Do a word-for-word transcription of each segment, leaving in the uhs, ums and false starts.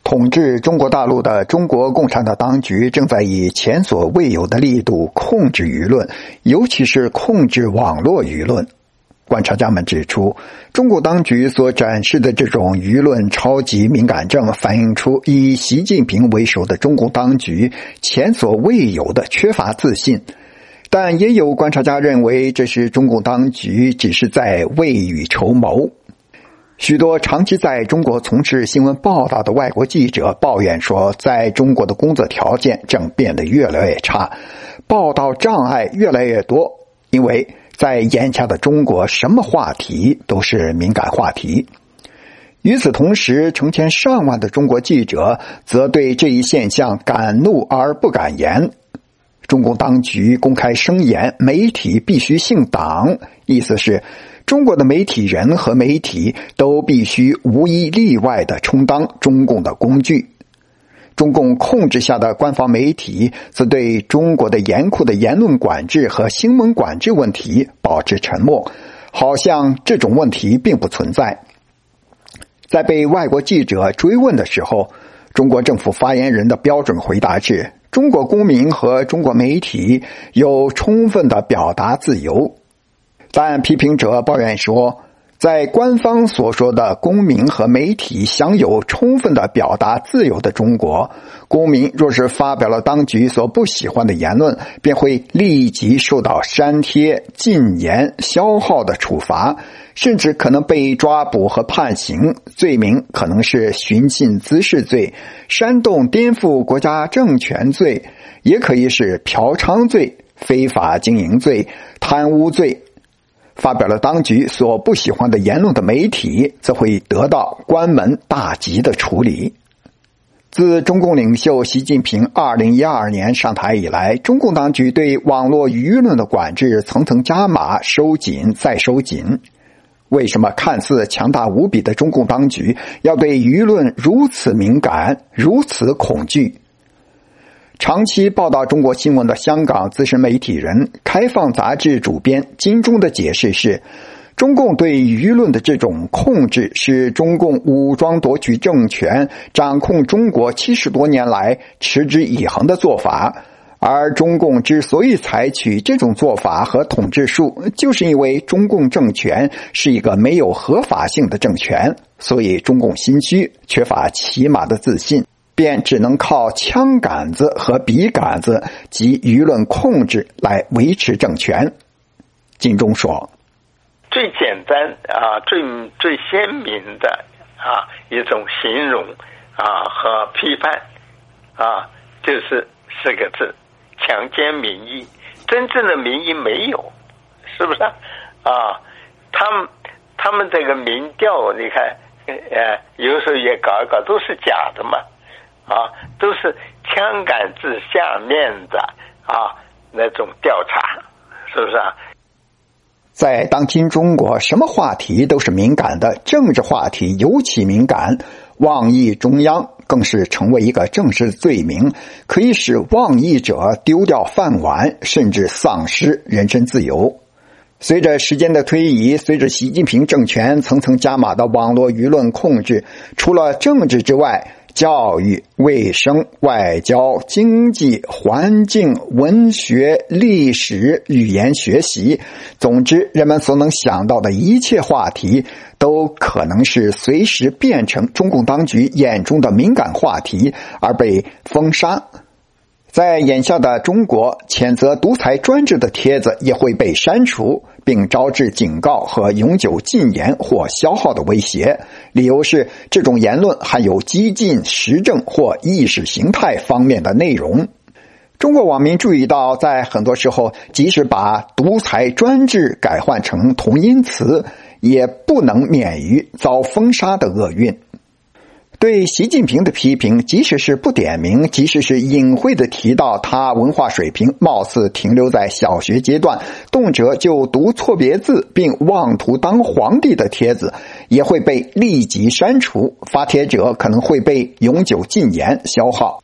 统治中国大陆的中国共产党当局正在以前所未有的力度控制舆论，尤其是控制网络舆论。观察家们指出，中国当局所展示的这种舆论超级敏感症，反映出以习近平为首的中共当局前所未有的缺乏自信。但也有观察家认为，这是中共当局只是在未雨绸缪。许多长期在中国从事新闻报道的外国记者抱怨说，在中国的工作条件正变得越来越差，报道障碍越来越多，因为在眼下的中国，什么话题都是敏感话题。与此同时，成千上万的中国记者则对这一现象敢怒而不敢言。中共当局公开声言，媒体必须姓党，意思是中国的媒体人和媒体都必须无一例外地充当中共的工具。中共控制下的官方媒体则对中国的严酷的言论管制和新闻管制问题保持沉默，好像这种问题并不存在。在被外国记者追问的时候，中国政府发言人的标准回答是，中国公民和中国媒体有充分的表达自由。但批评者抱怨说，在官方所说的公民和媒体享有充分的表达自由的中国，公民若是发表了当局所不喜欢的言论，便会立即受到删帖、禁言、消耗的处罚，甚至可能被抓捕和判刑，罪名可能是寻衅滋事罪、煽动颠覆国家政权罪，也可以是嫖娼罪、非法经营罪、贪污罪。发表了当局所不喜欢的言论的媒体，则会得到关门大吉的处理。自中共领袖习近平二零一二年上台以来，中共当局对网络舆论的管制层层加码，收紧再收紧。为什么看似强大无比的中共当局要对舆论如此敏感，如此恐惧？长期报道中国新闻的香港资深媒体人、开放杂志主编金钟的解释是，中共对舆论的这种控制是中共武装夺取政权、掌控中国七十多年来持之以恒的做法。而中共之所以采取这种做法和统治术，就是因为中共政权是一个没有合法性的政权，所以中共心虚，缺乏起码的自信，便只能靠枪杆子和笔杆子及舆论控制来维持政权。金钟说， 最简单啊，最最鲜明的啊一种形容啊和批判啊，就是四个字：强奸民意。真正的民意没有，是不是啊？啊他们他们这个民调，你看，呃，有时候也搞一搞，都是假的嘛。啊，都是枪杆子下面的啊那种调查，是不是啊？ 在当今中国，什么话题都是敏感的，政治话题尤其敏感，妄议中央更是成为一个正式罪名，可以使妄议者丢掉饭碗，甚至丧失人身自由。随着时间的推移，随着习近平政权层层加码的网络舆论控制，除了政治之外，教育、卫生、外交、经济、环境、文学、历史、语言学习，总之人们所能想到的一切话题都可能是随时变成中共当局眼中的敏感话题而被封杀。在眼下的中国，谴责独裁专制的帖子也会被删除，并招致警告和永久禁言或消耗的威胁。理由是这种言论含有激进、时政或意识形态方面的内容。中国网民注意到，在很多时候，即使把独裁专制改换成同音词，也不能免于遭封杀的厄运。对习近平的批评，即使是不点名，即使是隐晦地提到他文化水平貌似停留在小学阶段，动辄就读错别字并妄图当皇帝的帖子，也会被立即删除，发帖者可能会被永久禁言消耗。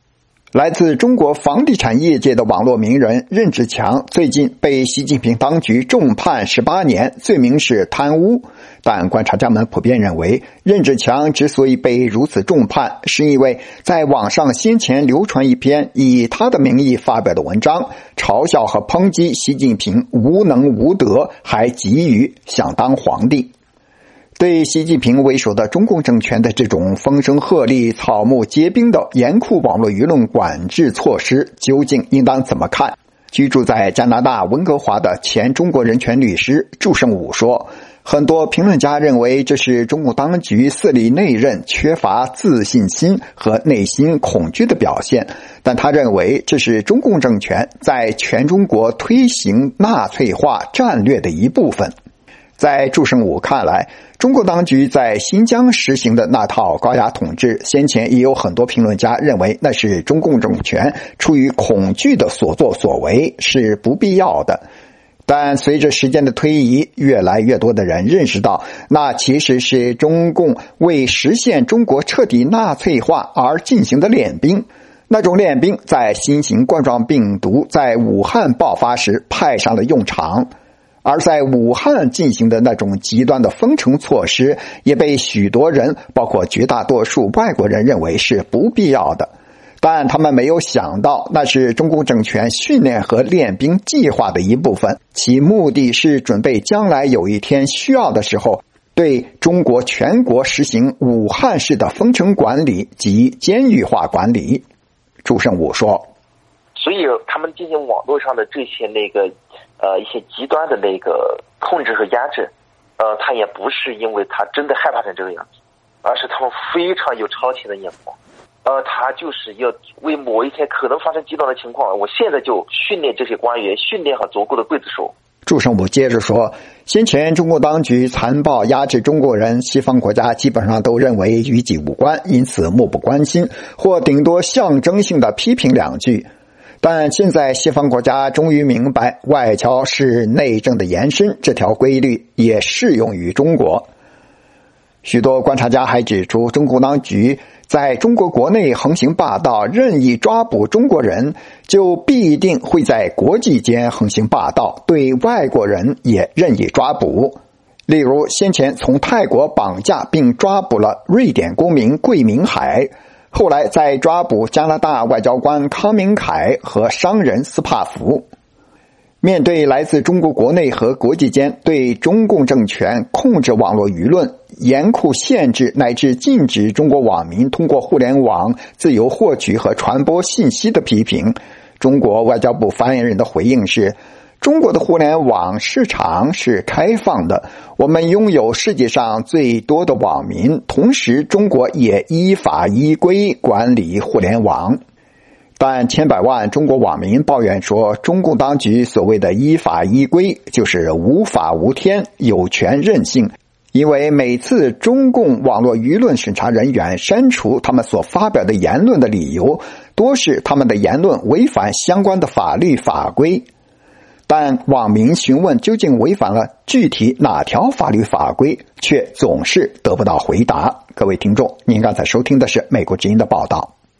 来自中国房地产业界的网络名人任志强最近被习近平当局重判十八年，罪名是贪污。但观察家们普遍认为，任志强之所以被如此重判，是因为在网上先前流传一篇以他的名义发表的文章，嘲笑和抨击习近平无能无德，还急于想当皇帝。对习近平为首的中共政权的这种风声鹤唳、草木皆兵的严酷网络舆论管制措施，究竟应当怎么看？居住在加拿大温哥华的前中国人权律师祝胜武说，很多评论家认为这是中共当局肆意内荏、缺乏自信心和内心恐惧的表现，但他认为这是中共政权在全中国推行纳粹化战略的一部分。在祝胜武看来，中国当局在新疆实行的那套高压统治，先前也有很多评论家认为那是中共政权出于恐惧的所作所为，是不必要的。但随着时间的推移，越来越多的人认识到，那其实是中共为实现中国彻底纳粹化而进行的练兵。那种练兵在新型冠状病毒在武汉爆发时派上了用场。而在武汉进行的那种极端的封城措施，也被许多人，包括绝大多数外国人认为是不必要的。但他们没有想到，那是中共政权训练和练兵计划的一部分，其目的是准备将来有一天需要的时候，对中国全国实行武汉式的封城管理及监狱化管理。祝胜武说， 所以他们进行网络上的这些那个呃一些极端的那个控制和压制，呃，他也不是因为他真的害怕成这个样子，而是他们非常有超前的眼光，呃，他就是要为某一天可能发生极端的情况，我现在就训练这些官员，训练好足够的刽子手。 祝胜武接着说，先前中国当局残暴压制中国人，西方国家基本上都认为与己无关，因此漠不关心，或顶多象征性的批评两句。但现在西方国家终于明白，外交是内政的延伸，这条规律也适用于中国。许多观察家还指出，中共当局在中国国内横行霸道，任意抓捕中国人，就必定会在国际间横行霸道，对外国人也任意抓捕。例如，先前从泰国绑架并抓捕了瑞典公民桂明海，后来再抓捕加拿大外交官康明凯和商人斯帕福。面对来自中国国内和国际间对中共政权控制网络舆论、严酷限制乃至禁止中国网民通过互联网自由获取和传播信息的批评，中国外交部发言人的回应是，中国的互联网市场是开放的，我们拥有世界上最多的网民，同时中国也依法依规管理互联网。但千百万中国网民抱怨说，中共当局所谓的依法依规就是无法无天，有权任性，因为每次中共网络舆论审查人员删除他们所发表的言论的理由，多是他们的言论违反相关的法律法规。但网民询问究竟违反了具体哪条法律法规，却总是得不到回答。各位听众，您刚才收听的是美国之音的报道。